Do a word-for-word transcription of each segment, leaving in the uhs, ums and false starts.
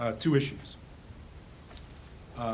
uh, two issues. Uh,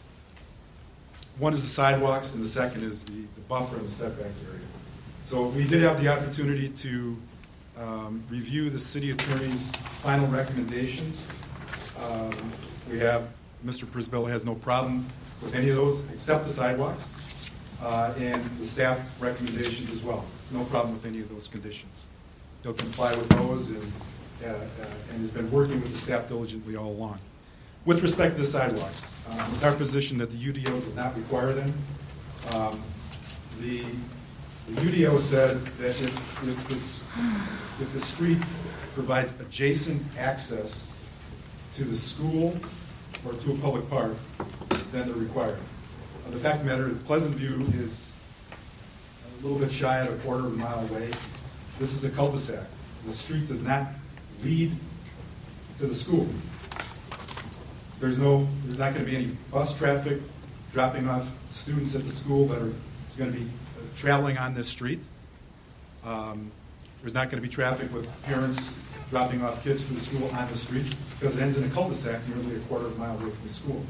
one is the sidewalks, and the second is the, the buffer and the setback area. So we did have the opportunity to um, review the city attorney's final recommendations. Um, we have, Mister Przybyla has no problem with any of those except the sidewalks, uh, and the staff recommendations as well. No problem with any of those conditions. He'll comply with those and, uh, uh, and has been working with the staff diligently all along. With respect to the sidewalks, um, it's our position that the U D O does not require them. Um, the, the U D O says that if, if, this, if the street provides adjacent access to the school or to a public park, then they're required. Uh, the fact of the matter is Pleasant View is a little bit shy of a quarter of a mile away. This is a cul-de-sac. The street does not lead to the school. There's no, there's not going to be any bus traffic dropping off students at the school that are going to be traveling on this street. Um, there's not going to be traffic with parents dropping off kids from the school on the street because it ends in a cul-de-sac nearly a quarter of a mile away from the school.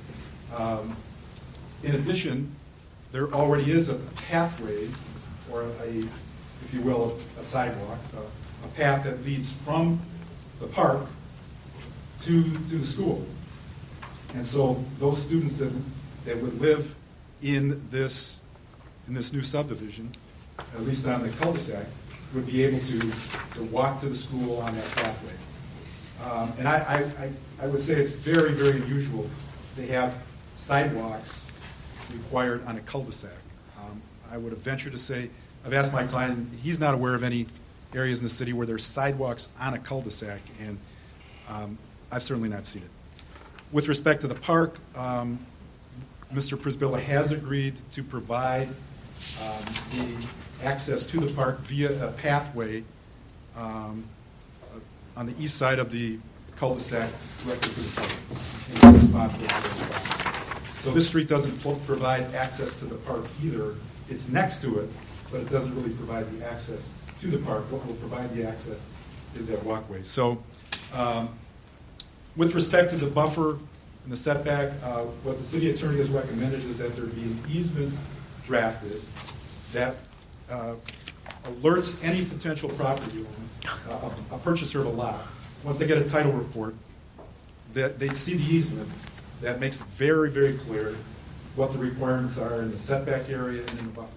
Um, in addition, there already is a pathway, or a, if you will, a sidewalk, a, a path that leads from the park to, to the school. And so those students that, that would live in this, in this new subdivision, at least on the cul-de-sac, would be able to, to walk to the school on that pathway. Um, and I, I, I would say it's very, very unusual to have sidewalks required on a cul-de-sac. Um, I would have ventured to say, I've asked my client, he's not aware of any areas in the city where there's sidewalks on a cul-de-sac, and um, I've certainly not seen it. With respect to the park, um, Mister Przybyla has agreed to provide um, the access to the park via a pathway um, on the east side of the cul-de-sac directly to the park. And we're responsible for this. So this street doesn't provide access to the park either. It's next to it, but it doesn't really provide the access to the park. What will provide the access is that walkway. So um, with respect to the buffer and the setback, uh, what the city attorney has recommended is that there be an easement drafted that uh, alerts any potential property owner, uh, a, a purchaser of a lot, once they get a title report, that they see the easement that makes it very, very clear what the requirements are in the setback area and in the buffer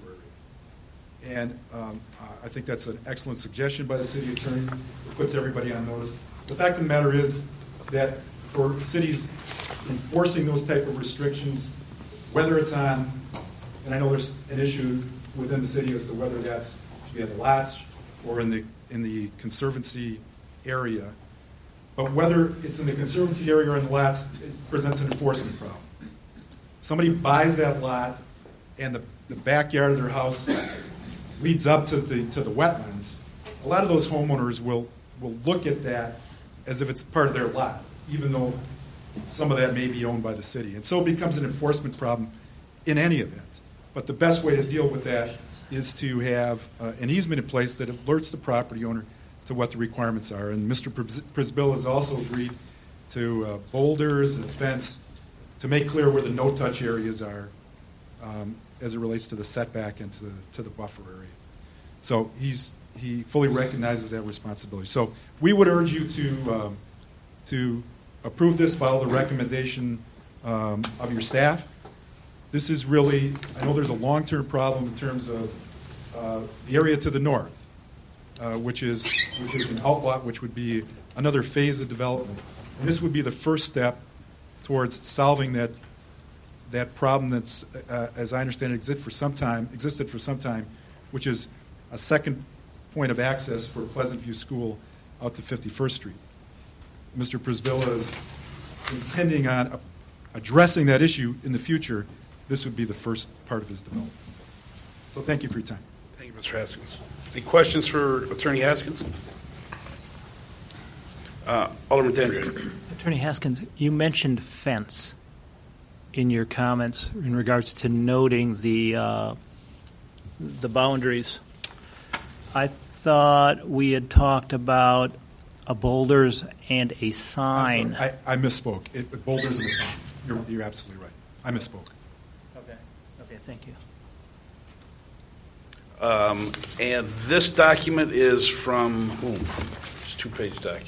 area. And um, uh, I think that's an excellent suggestion by the city attorney. It puts everybody on notice. The fact of the matter is that for cities enforcing those type of restrictions, whether it's on, and I know there's an issue within the city as to whether that's should be on the lots or in the in the conservancy area, but whether it's in the conservancy area or in the lots, it presents an enforcement problem. Somebody buys that lot, and the, the backyard of their house leads up to the to the wetlands. A lot of those homeowners will will look at that as if it's part of their lot, even though some of that may be owned by the city. And so it becomes an enforcement problem in any event. But the best way to deal with that is to have uh, an easement in place that alerts the property owner to what the requirements are. And Mister Przybyla has also agreed to uh, boulders and fence to make clear where the no-touch areas are um, as it relates to the setback and to the, to the buffer area. So he's he fully recognizes that responsibility. So we would urge you to um, to approve this, follow the recommendation um, of your staff. This is really, I know there's a long-term problem in terms of uh, the area to the north, uh, which is which is an outlot, which would be another phase of development. And this would be the first step towards solving that that problem that's, uh, as I understand it, existed for some time, existed for some time, which is a second point of access for Pleasant View School out to fifty-first Street. Mister Przybyla is intending on uh, addressing that issue in the future. This would be the first part of his development. So thank you for your time. Thank you, Mister Haskins. Any questions for Attorney Haskins? Uh, Alderman Tendria. Attorney Haskins, you mentioned fence in your comments in regards to noting the uh, the boundaries. I thought we had talked about a boulders and a I'm sign. sorry, I, I misspoke. It, boulders and a sign. You're, you're absolutely right. I misspoke. Okay. Okay, thank you. Um, And this document is from whom? It's a two-page document.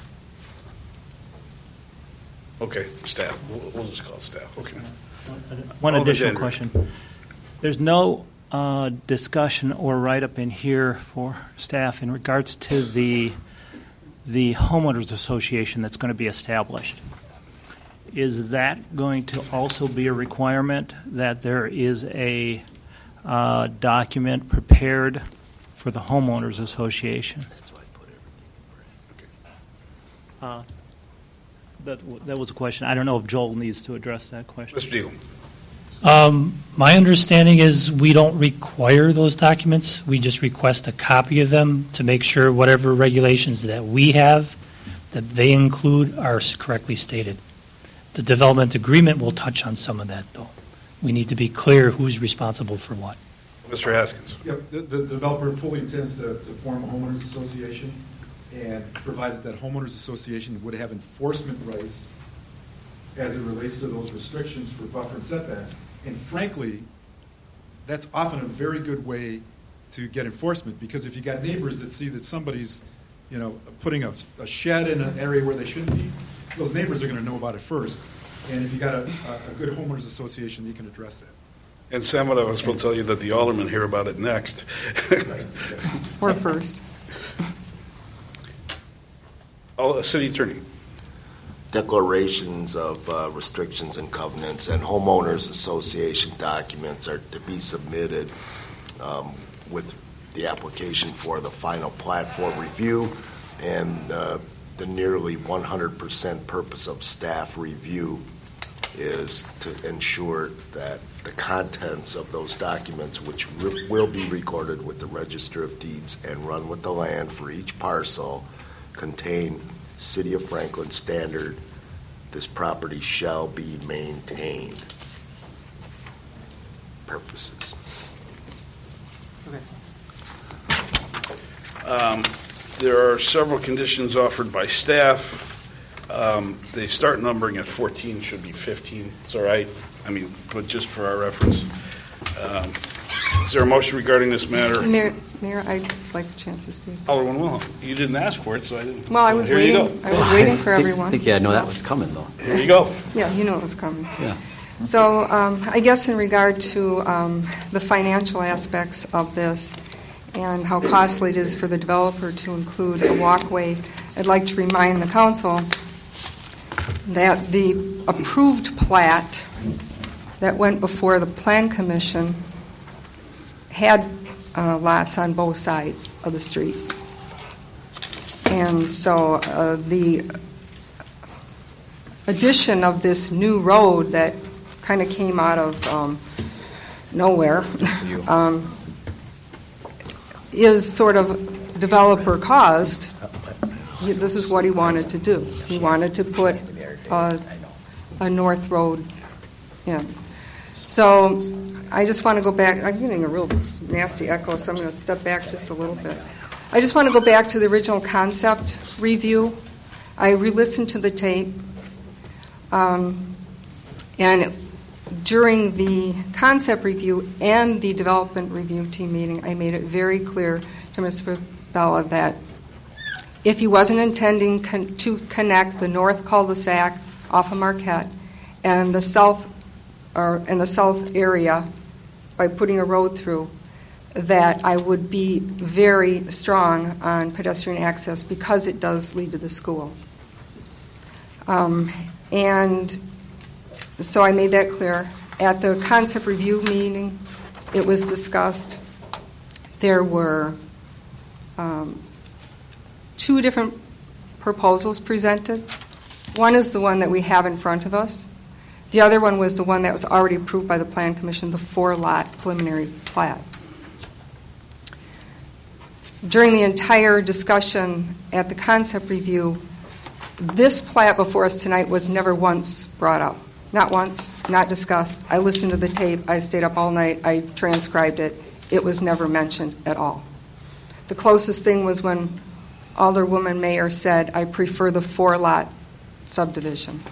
Okay, staff. We'll we'll just call it staff. Okay. One Alderman additional Gendry. question. There's no uh, discussion or write-up in here for staff in regards to the the homeowners association that's going to be established. Is that going to also be a requirement that there is a uh, document prepared for the homeowners association? That's why I put everything. Uh, that w- that was a question. I don't know if Joel needs to address that question. Mister Deal. Um, my understanding is we don't require those documents. We just request a copy of them to make sure whatever regulations that we have that they include are s- correctly stated. The development agreement will touch on some of that, though. We need to be clear who's responsible for what. Mister Haskins. Yep, the, the developer fully intends to, to form a homeowners association, and provided that homeowners association would have enforcement rights as it relates to those restrictions for buffer and setback. And frankly, that's often a very good way to get enforcement, because if you got neighbors that see that somebody's, you know, putting a, a shed in an area where they shouldn't be, those neighbors are going to know about it first. And if you got a, a, a good homeowners association, you can address that. And some of us will tell you that the aldermen hear about it next. Or first. Oh, City Attorney. Declarations of uh, restrictions and covenants and homeowners association documents are to be submitted um, with the application for the final platform review, and uh, the nearly one hundred percent purpose of staff review is to ensure that the contents of those documents, which re- will be recorded with the Register of Deeds and run with the land for each parcel, contain City of Franklin standard, this property shall be maintained purposes. Um, There are several conditions offered by staff. Um, They start numbering at fourteen, should be fifteen. It's all right. I mean, but just for our reference. Um, Is there a motion regarding this matter? Mayor, Mayor, I'd like a chance to speak. Alderman Wilhelm, you didn't ask for it, so I didn't. Well, I so was here you waiting, go. I was waiting for I think- everyone. I think, yeah, no, that so- was coming, though. Here you go. Yeah, you know it was coming. Yeah. So um, I guess in regard to um, the financial aspects of this and how costly it is for the developer to include a walkway, I'd like to remind the council that the approved plat that went before the Plan Commission had uh, lots on both sides of the street. And so uh, the addition of this new road that kind of came out of um, nowhere um, is sort of developer caused. He- This is what he wanted to do. He wanted to put uh, a north road in. So I just want to go back. I'm getting a real nasty echo, so I'm going to step back just a little bit. I just want to go back to the original concept review. I re-listened to the tape. Um, and during the concept review and the development review team meeting, I made it very clear to Mister Bella that if he wasn't intending con- to connect the north cul-de-sac off of Marquette and the south or in the south area by putting a road through, that I would be very strong on pedestrian access because it does lead to the school. Um, and so I made that clear. At the concept review meeting, it was discussed. There were um, two different proposals presented. One is the one that we have in front of us. The other one was the one that was already approved by the Plan Commission, the four-lot preliminary plat. During the entire discussion at the concept review, this plat before us tonight was never once brought up. Not once, not discussed. I listened to the tape. I stayed up all night. I transcribed it. It was never mentioned at all. The closest thing was when Alderwoman Mayer said, I prefer the four-lot subdivision.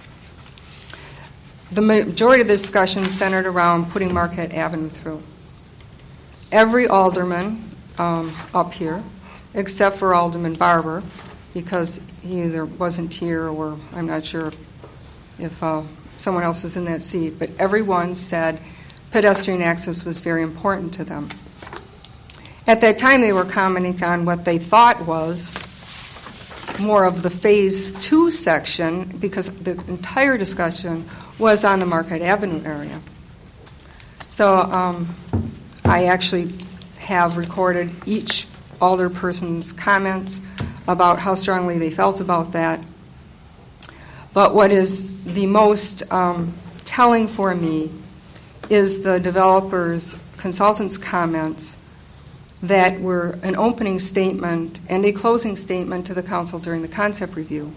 The majority of the discussion centered around putting Marquette Avenue through. Every alderman um, up here, except for Alderman Barber, because he either wasn't here or I'm not sure if uh, someone else was in that seat, but everyone said pedestrian access was very important to them. At that time, they were commenting on what they thought was more of the Phase two section, because the entire discussion was on the Marquette Avenue area. So um, I actually have recorded each alderperson's comments about how strongly they felt about that. But what is the most um, telling for me is the developer's consultant's comments that were an opening statement and a closing statement to the council during the concept review.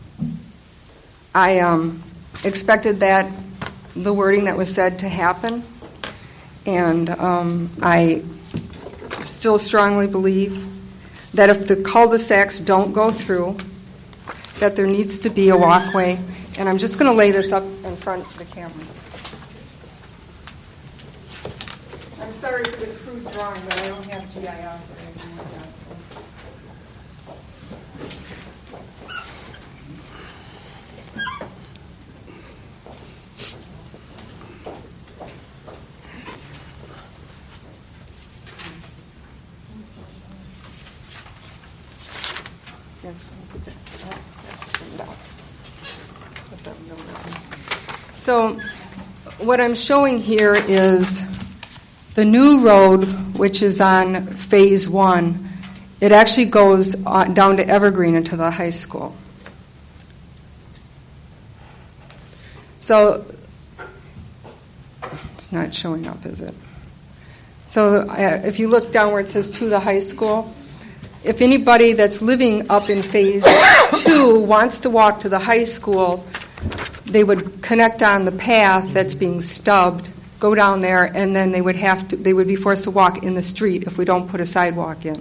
I um, expected that, the wording that was said, to happen, and um, I still strongly believe that if the cul-de-sacs don't go through, that there needs to be a walkway, and I'm just going to lay this up in front of the camera. I'm sorry for the crude drawing, but I don't have G I S or anything like that. So what I'm showing here is the new road, which is on Phase one. It actually goes on down to Evergreen into the high school. So it's not showing up, is it? So uh, if you look down where it says to the high school, if anybody that's living up in Phase two wants to walk to the high school, they would connect on the path that's being stubbed, go down there, and then they would have to, they would be forced to walk in the street if we don't put a sidewalk in.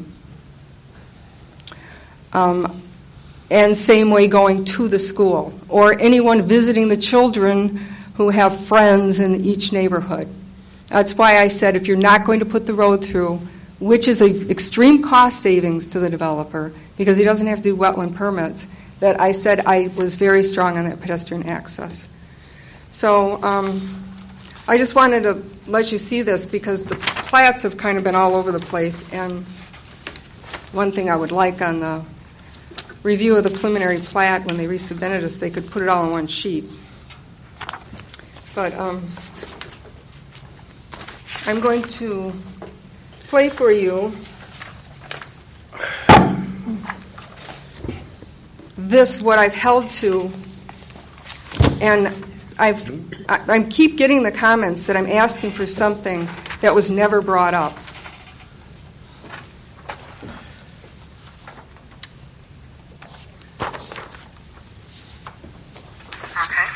Um, and same way going to the school, or anyone visiting the children who have friends in each neighborhood. That's why I said if you're not going to put the road through, which is an extreme cost savings to the developer because he doesn't have to do wetland permits, that I said I was very strong on that pedestrian access. So um, I just wanted to let you see this because the plats have kind of been all over the place, and one thing I would like on the review of the preliminary plat when they resubmitted us, they could put it all on one sheet. But um, I'm going to play for you this, what I've held to, and I've, I, I keep getting the comments that I'm asking for something that was never brought up. Okay.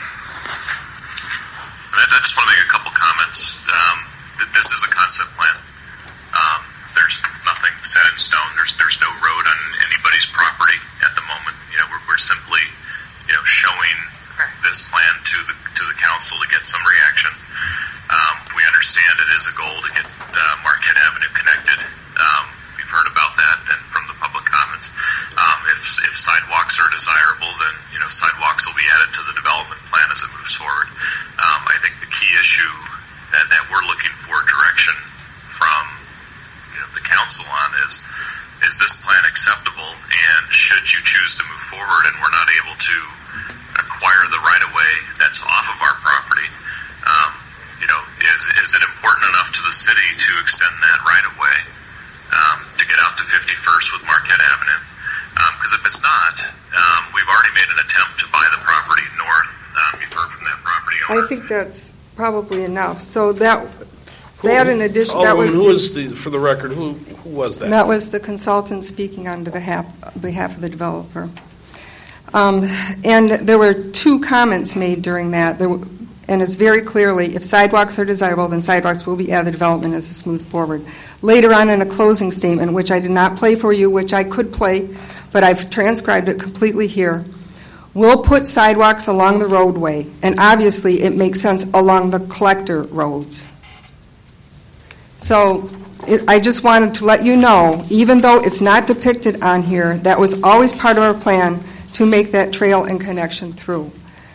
I just want to make a couple comments. Um, this is a concept plan. Um, there's nothing set in stone. There's there's no road on anybody's property at the moment. You know, we're, we're simply, you know, showing this plan to the to the council to get some reaction. Um, we understand it is a goal to get uh, Marquette Avenue connected. Um, we've heard about that and from the public comments. Um, if if sidewalks are desirable, then you know sidewalks will be added to the development plan as it moves forward. Um, I think the key issue that, that we're looking for direction from you know the council on is is this plan acceptable, and should you choose to move forward and we're not able to acquire the right of way that's off of our property, um, you know, is is it important enough to the city to extend that right of way um, to get out to fifty-first with Marquette Avenue? Because um, if it's not, um, we've already made an attempt to buy the property north. Um, you've heard from that property owner. I think that's probably enough. So that that in addition, Oh, that was who the, was the, for the record, who, who was that? that was the consultant speaking on behalf behalf of the developer. Um, and there were two comments made during that. There were, and is very clearly, if sidewalks are desirable, then sidewalks will be added development as it's moved forward. Later on in a closing statement, which I did not play for you, which I could play, but I've transcribed it completely here, we'll put sidewalks along the roadway, and obviously it makes sense along the collector roads. So it, I just wanted to let you know, even though it's not depicted on here, that was always part of our plan to make that trail and connection through.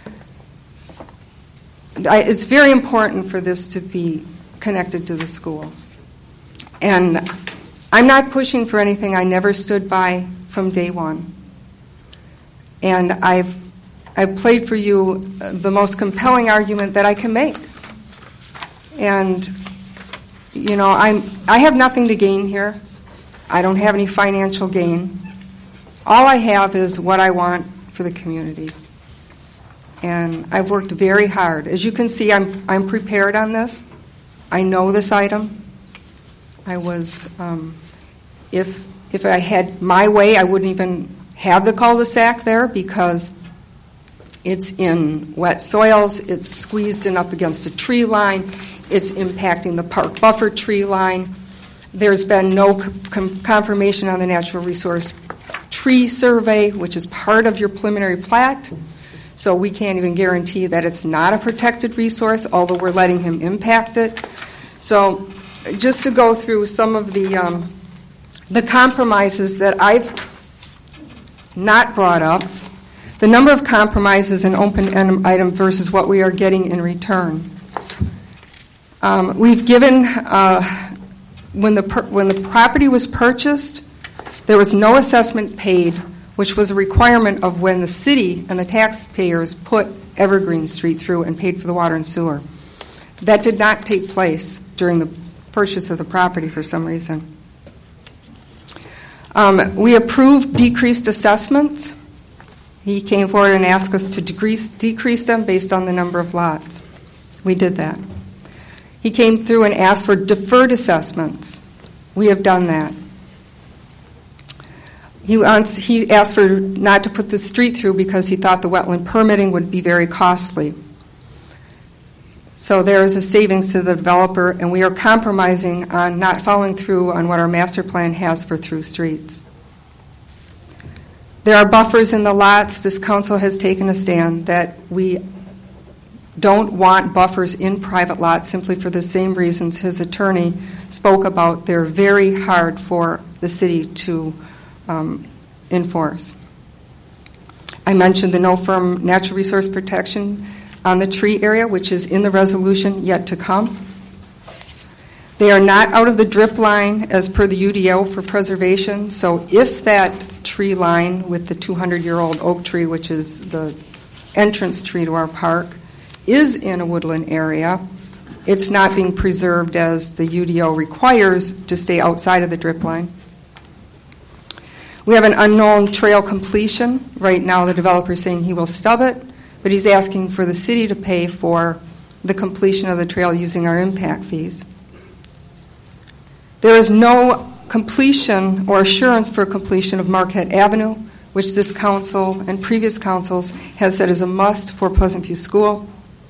I, it's very important for this to be connected to the school. And I'm not pushing for anything I never stood by from day one. And I've I've played for you the most compelling argument that I can make. And, you know, I'm I have nothing to gain here. I don't have any financial gain. All I have is what I want for the community. And I've worked very hard. As you can see, I'm I'm prepared on this. I know this item. I was, um, if if I had my way, I wouldn't even have the cul-de-sac there because it's in wet soils, it's squeezed in up against a tree line, it's impacting the park buffer tree line. There's been no com- confirmation on the natural resource tree survey, which is part of your preliminary plat. So we can't even guarantee that it's not a protected resource, although we're letting him impact it. So just to go through some of the um, the compromises that I've not brought up, the number of compromises in open item versus what we are getting in return. Um, we've given, uh, when the per- when the property was purchased, there was no assessment paid, which was a requirement of when the city and the taxpayers put Evergreen Street through and paid for the water and sewer. That did not take place during the purchase of the property for some reason. Um, we approved decreased assessments. He came forward and asked us to decrease, decrease them based on the number of lots. We did that. He came through and asked for deferred assessments. We have done that. He, wants, he asked for not to put the street through because he thought the wetland permitting would be very costly. So there is a savings to the developer, and we are compromising on not following through on what our master plan has for through streets. There are buffers in the lots. This council has taken a stand that we don't want buffers in private lots simply for the same reasons his attorney spoke about. They're very hard for the city to um, enforce. I mentioned the no firm natural resource protection on the tree area, which is in the resolution yet to come. They are not out of the drip line as per the U D O for preservation, so if that tree line with the two hundred year old oak tree, which is the entrance tree to our park, is in a woodland area, it's not being preserved as the U D O requires to stay outside of the drip line. We have an unknown trail completion. Right now the developer is saying he will stub it, but he's asking for the city to pay for the completion of the trail using our impact fees. There is no completion or assurance for completion of Marquette Avenue, which this council and previous councils has said is a must for Pleasant View School.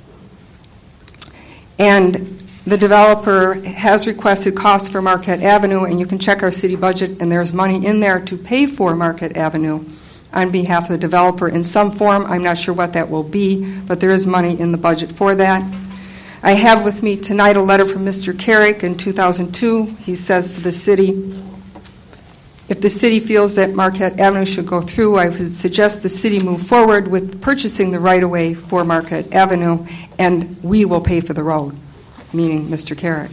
And the developer has requested costs for Marquette Avenue, and you can check our city budget, and there's money in there to pay for Marquette Avenue on behalf of the developer in some form. I'm not sure what that will be, but there is money in the budget for that. I have with me tonight a letter from Mister Carrick in two thousand two. He says to the city, if the city feels that Marquette Avenue should go through, I would suggest the city move forward with purchasing the right-of-way for Marquette Avenue, and we will pay for the road, meaning Mister Carrick.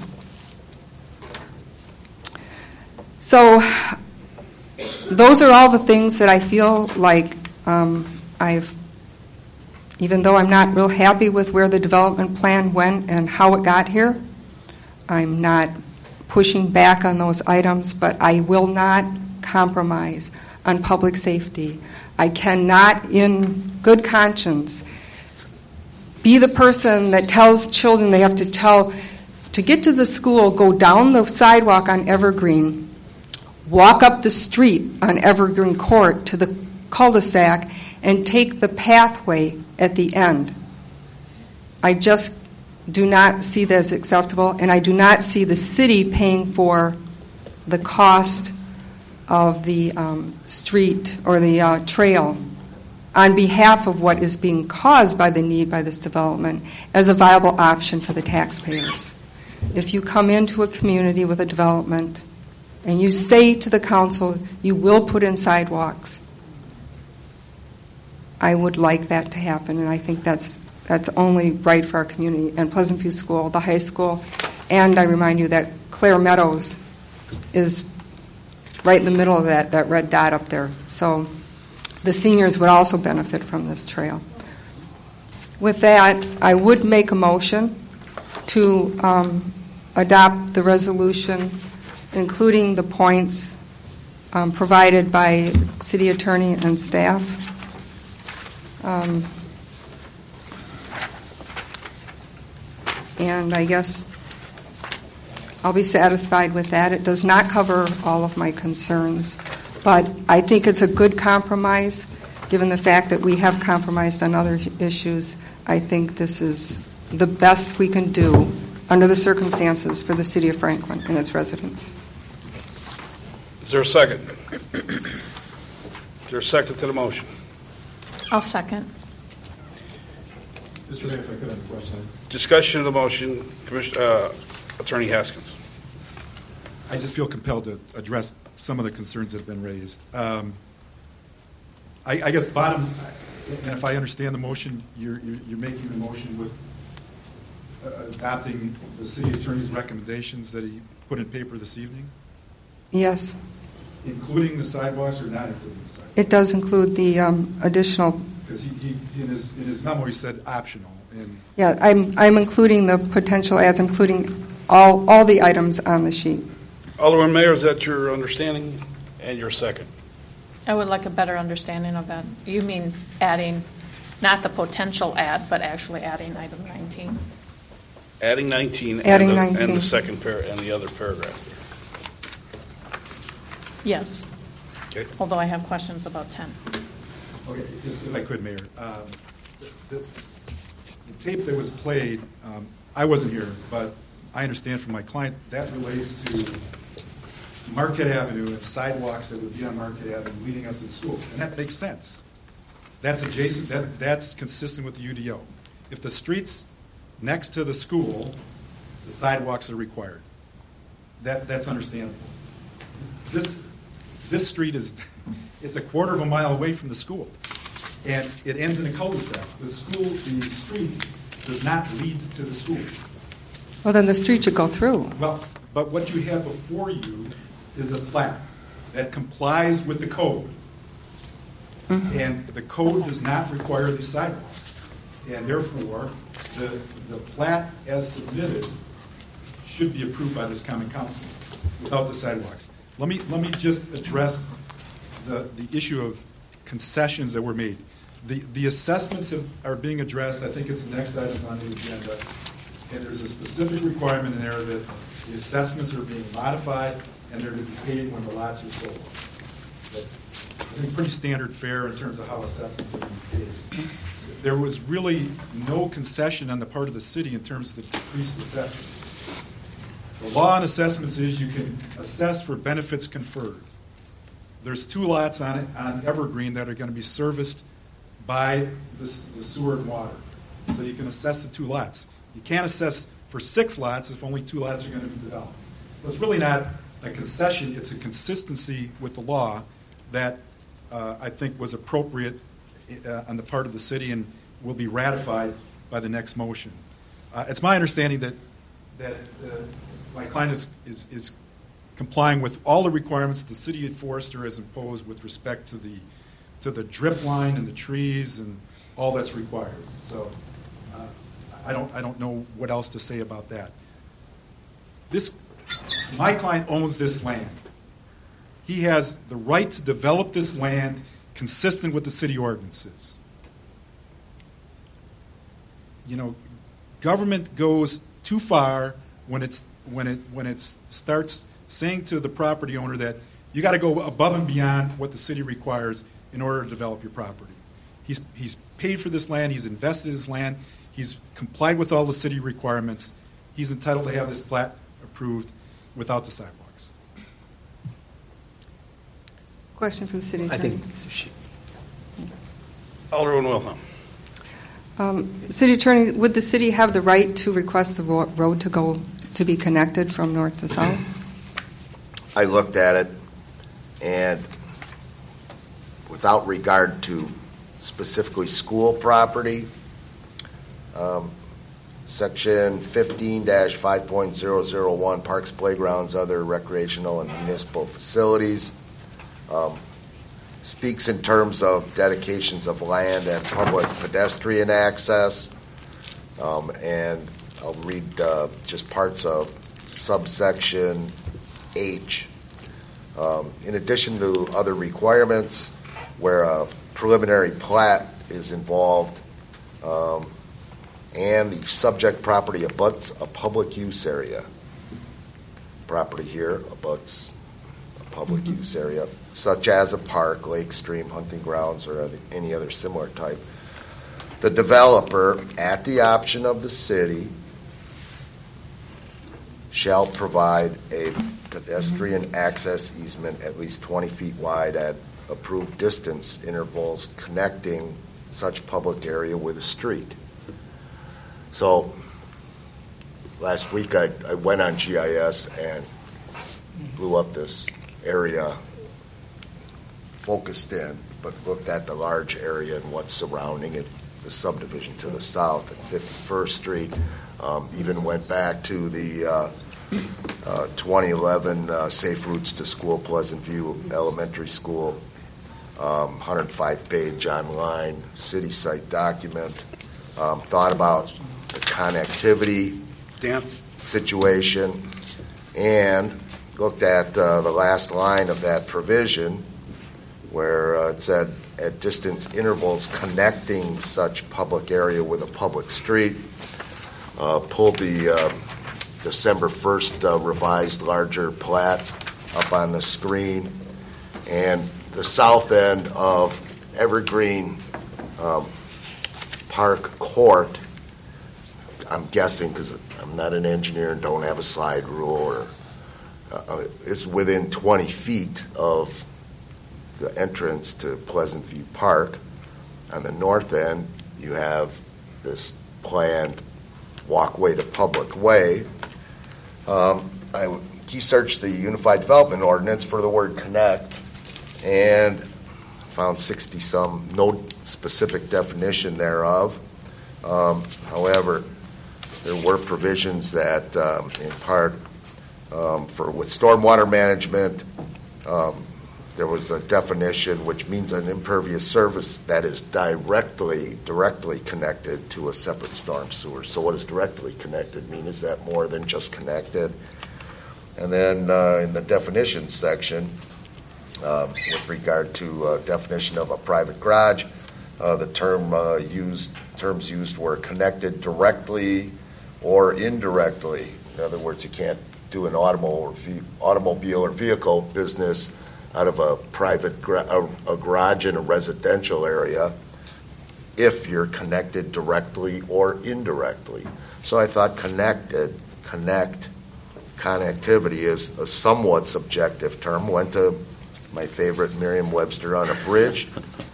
So those are all the things that I feel like um, I've, even though I'm not real happy with where the development plan went and how it got here, I'm not pushing back on those items, but I will not compromise on public safety. I cannot, in good conscience, be the person that tells children they have to tell, to get to the school, go down the sidewalk on Evergreen, walk up the street on Evergreen Court to the cul-de-sac, and take the pathway at the end. I just do not see that as acceptable, and I do not see the city paying for the cost of the um, street or the uh, trail on behalf of what is being caused by the need by this development as a viable option for the taxpayers. If you come into a community with a development and you say to the council, you will put in sidewalks, I would like that to happen, and I think that's that's only right for our community. And Pleasant View School, the high school, and I remind you that Clare Meadows is right in the middle of that, that red dot up there. So the seniors would also benefit from this trail. With that, I would make a motion to um, adopt the resolution, including the points um, provided by city attorney and staff. Um, and I guess I'll be satisfied with that. It does not cover all of my concerns, but I think it's a good compromise. Given the fact that we have compromised on other issues, I think this is the best we can do under the circumstances for the city of Franklin and its residents. Is there a second? Is there a second to the motion? I'll second. Mister Mayor, if I could have a question. Discussion of the motion, Commissioner, uh, Attorney Haskins. I just feel compelled to address some of the concerns that have been raised. Um, I, I guess bottom, and if I understand the motion, you're, you're, you're making the motion with uh, adopting the city attorney's recommendations that he put in paper this evening, Yes, including the sidewalks or not including the sidewalks? it does include the um, additional. Because he, he in his in his memo he said optional, and Yeah, I'm I'm including the potential as including all all the items on the sheet. Alderman Mayor, is that your understanding and your second? I would like a better understanding of that. You mean adding, not the potential add, but actually adding item nineteen? Adding nineteen, Adding and, the, nineteen. and the second par- and the other paragraph. Yes, Okay. although I have questions about ten. okay, if, if I could, Mayor, um, the, the, the tape that was played, um, I wasn't here, but I understand from my client that relates to Marquette Avenue and sidewalks that would be on Marquette Avenue leading up to the school, and that makes sense. That's adjacent. That that's consistent with the U D O. If the streets next to the school, the sidewalks are required. That that's understandable. This this street is it's a quarter of a mile away from the school, and it ends in a cul-de-sac. The school, the street, does not lead to the school. Well, then the street should go through. Well, but what you have before you is a plat that complies with the code. Mm-hmm. And the code does not require these sidewalks. And therefore, the, the plat as submitted should be approved by this common council without the sidewalks. Let me, let me just address the, the issue of concessions that were made. The, the assessments that are being addressed, I think it's the next item on the agenda, and there's a specific requirement in there that the assessments are being modified and they're to be paid when the lots are sold. That's, I think, pretty standard fare in terms of how assessments are being paid. There was really no concession on the part of the city in terms of the decreased assessments. The law on assessments is you can assess for benefits conferred. There's two lots on it on Evergreen that are going to be serviced by the, the sewer and water. So you can assess the two lots. You can't assess for six lots if only two lots are going to be developed. So it's really not a concession. It's a consistency with the law that uh, I think was appropriate uh, on the part of the city and will be ratified by the next motion. Uh, it's my understanding that that uh, my client is, is, is complying with all the requirements the city of Forester has imposed with respect to the to the drip line and the trees and all that's required. So uh, I don't I don't know what else to say about that. This my client owns this land. He has the right to develop this land consistent with the city ordinances. You know, government goes too far when it's when it when it starts saying to the property owner that you got to go above and beyond what the city requires in order to develop your property. He's he's paid for this land. He's invested in this land. He's complied with all the city requirements. He's entitled to have this plat approved without the sidewalks. Question for the city I attorney. think she, Alderman Wilhelm. Um, City attorney, would the city have the right to request the ro- road to go, to be connected from north to south? I looked at it, and without regard to specifically school property, um, section fifteen dash five point zero zero one, parks, playgrounds, other recreational and municipal facilities, um, speaks in terms of dedications of land and public pedestrian access, um, and I'll read uh, just parts of subsection H. Um, in addition to other requirements where a preliminary plat is involved, um, and the subject property abuts a public use area. Property here abuts a public Mm-hmm. use area, such as a park, lake, stream, hunting grounds, or any other similar type. The developer, at the option of the city, shall provide a pedestrian access easement at least twenty feet wide at approved distance intervals connecting such public area with a street. So, last week I, I went on G I S and blew up this area, focused in, but looked at the large area and what's surrounding it, the subdivision to the south at fifty-first Street. Um, even went back to the uh, uh, twenty eleven uh, Safe Routes to School Pleasant View Elementary School, um, one hundred five page online city site document. Um, thought about the connectivity Dan? situation and looked at uh, the last line of that provision where uh, it said at distance intervals connecting such public area with a public street. Uh, pulled the uh, December first uh, revised larger plat up on the screen, and the south end of Evergreen um, Park Court, I'm guessing because I'm not an engineer and don't have a slide rule, or uh, it's within twenty feet of the entrance to Pleasant View Park. On the north end, you have this planned walkway to public way. Um, I key searched the Unified Development Ordinance for the word connect and found sixty some, no specific definition thereof. Um, however, there were provisions that, um, in part, um, for with stormwater management, um, there was a definition which means an impervious surface that is directly directly connected to a separate storm sewer. So what does directly connected mean? Is that more than just connected? And then uh, in the definitions section, um, with regard to uh, definition of a private garage, uh, the term uh, used terms used were connected directly or indirectly. In other words, you can't do an automobile or, automobile or vehicle business out of a private gra- a, a garage in a residential area if you're connected directly or indirectly. So I thought connected, connect, connectivity is a somewhat subjective term. Went to my favorite Merriam-Webster unabridged.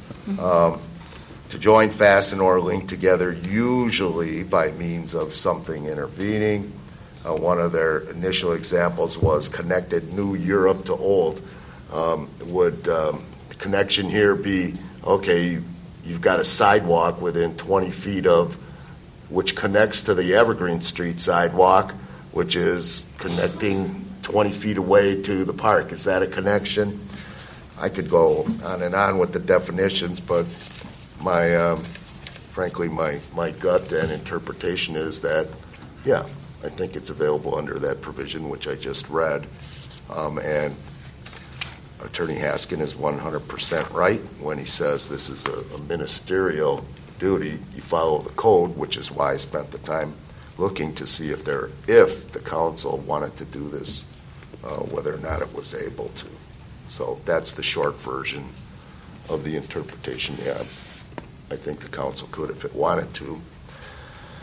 Um, to join, fasten, or link together, usually by means of something intervening. Uh, one of their initial examples was connected New Europe to old. Um, would um, the connection here be, okay, you, you've got a sidewalk within twenty feet of, which connects to the Evergreen Street sidewalk, which is connecting twenty feet away to the park. Is that a connection? I could go on and on with the definitions, but my, um, frankly, my, my gut and interpretation is that, yeah, I think it's available under that provision, which I just read, um, and Attorney Haskin is one hundred percent right when he says this is a, a ministerial duty. You follow the code, which is why I spent the time looking to see if there, if the council wanted to do this, uh, whether or not it was able to. So that's the short version of the interpretation. Yeah, I think the council could if it wanted to.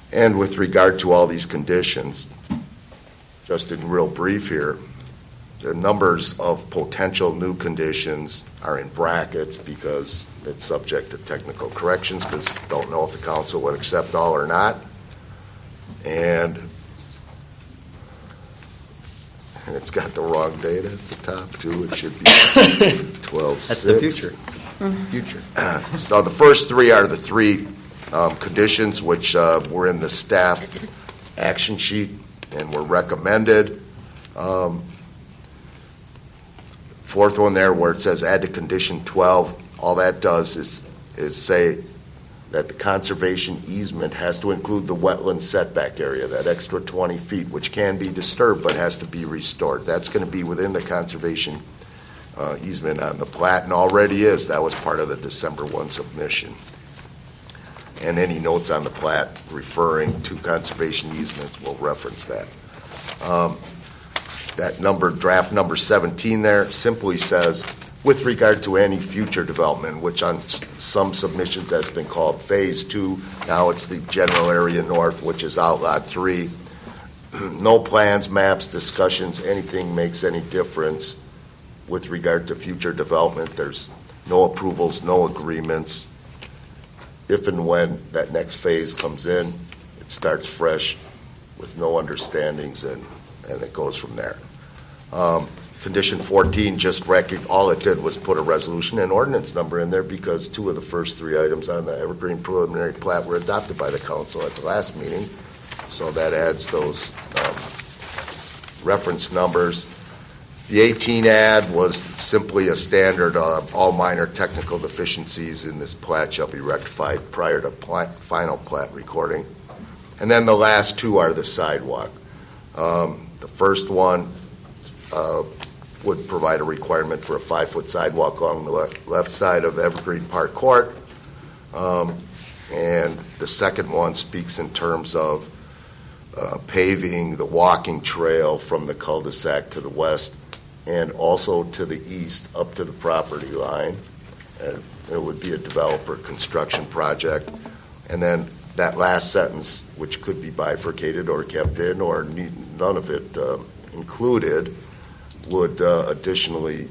And with regard to all these conditions, just in real brief here, the numbers of potential new conditions are in brackets because it's subject to technical corrections, because don't know if the council would accept all or not. And, and it's got the wrong date at the top, too. It should be twelve six. That's the future. Future. So the first three are the three um, conditions which uh, were in the staff action sheet and were recommended. Um, fourth one there where it says add to condition twelve, all that does is is say that the conservation easement has to include the wetland setback area, that extra twenty feet, which can be disturbed but has to be restored. That's going to be within the conservation uh, easement on the plat, and already is. That was part of the December first submission. And any notes on the plat referring to conservation easements will reference that. Um, that number, draft number seventeen there, simply says, with regard to any future development, which on s- some submissions has been called phase two, now it's the general area north, which is outlot three. No plans, maps, discussions, anything makes any difference with regard to future development. There's no approvals, no agreements. If and when that next phase comes in, it starts fresh with no understandings, and, and it goes from there. Um, condition fourteen, just rec- all it did was put a resolution and ordinance number in there because two of the first three items on the Evergreen preliminary plat were adopted by the council at the last meeting. So that adds those um, reference numbers. The eighteen ad was simply a standard of all minor technical deficiencies in this plat shall be rectified prior to plat, final plat recording. And then the last two are the sidewalk. Um, the first one uh, would provide a requirement for a five-foot sidewalk along the le- left side of Evergreen Park Court. Um, and the second one speaks in terms of uh, paving the walking trail from the cul-de-sac to the west and also to the east up to the property line. And it would be a developer construction project. And then that last sentence, which could be bifurcated or kept in or need, none of it uh, included, would uh, additionally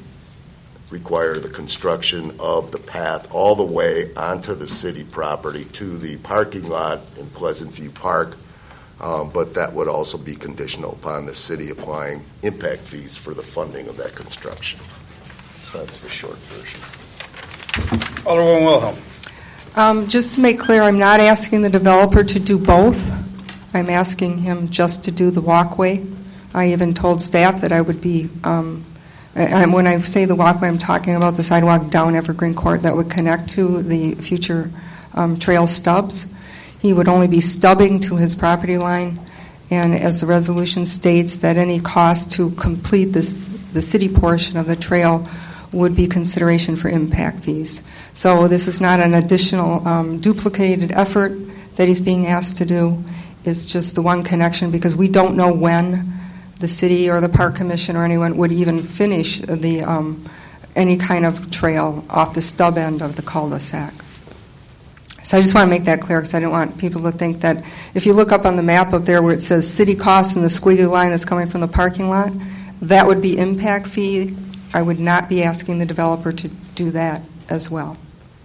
require the construction of the path all the way onto the city property to the parking lot in Pleasant View Park. Um, but that would also be conditional upon the city applying impact fees for the funding of that construction. So that's the short version. Alderwoman Wilhelm. Um, just to make clear, I'm not asking the developer to do both. I'm asking him just to do the walkway. I even told staff that I would be, um, and when I say the walkway, I'm talking about the sidewalk down Evergreen Court that would connect to the future um, trail stubs. He would only be stubbing to his property line, and as the resolution states, that any cost to complete this, the city portion of the trail would be consideration for impact fees. So this is not an additional um, duplicated effort that he's being asked to do. It's just the one connection, because we don't know when the city or the park commission or anyone would even finish the um, any kind of trail off the stub end of the cul-de-sac. So I just want to make that clear, because I don't want people to think that if you look up on the map up there where it says city costs and the squiggly line is coming from the parking lot, that would be impact fee. I would not be asking the developer to do that as well.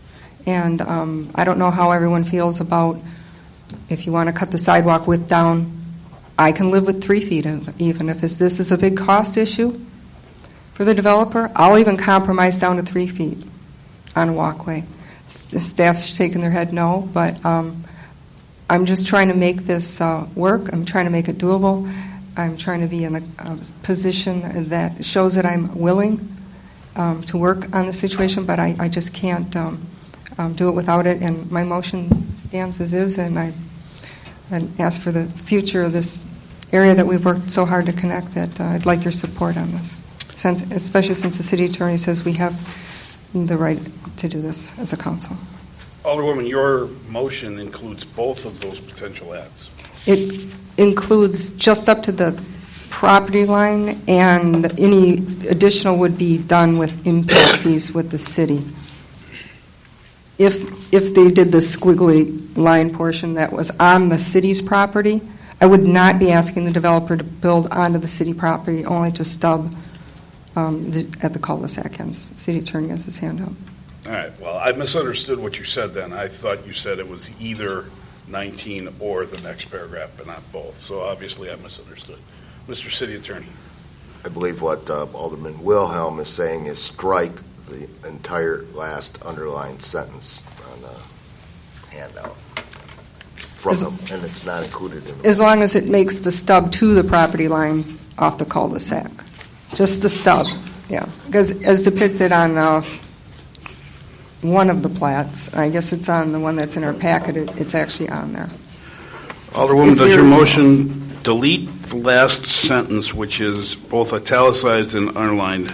And um, I don't know how everyone feels about if you want to cut the sidewalk width down. I can live with three feet even. If it's, this is a big cost issue for the developer, I'll even compromise down to three feet on a walkway. Staff's shaking their head no, but um, I'm just trying to make this uh, work. I'm trying to make it doable. I'm trying to be in a, a position that shows that I'm willing um, to work on the situation, but I, I just can't um, um, do it without it. And my motion stands as is, and I and ask for the future of this area that we've worked so hard to connect, that uh, I'd like your support on this, since, especially since the city attorney says we have the right to do this as a council. Alderwoman, your motion includes both of those potential ads. It includes just up to the property line, and any additional would be done with impact fees with the city. If if they did the squiggly line portion that was on the city's property, I would not be asking the developer to build onto the city property, only to stub um, the- at the cul-de-sac ends. City attorney has his hand up. All right, well, I misunderstood what you said then. I thought you said it was either nineteen or the next paragraph, but not both. So obviously I misunderstood. Mister City Attorney. I believe what uh, Alderman Wilhelm is saying is strike the entire last underlined sentence on the handout from Is- them, and it's not included in the. As long as it makes the stub to the property line off the cul-de-sac. Just the stub, yeah. Because as depicted on uh, one of the plats, I guess it's on the one that's in our packet, it- it's actually on there. Alderwoman, It's does your very small. motion delete the last sentence, which is both italicized and underlined,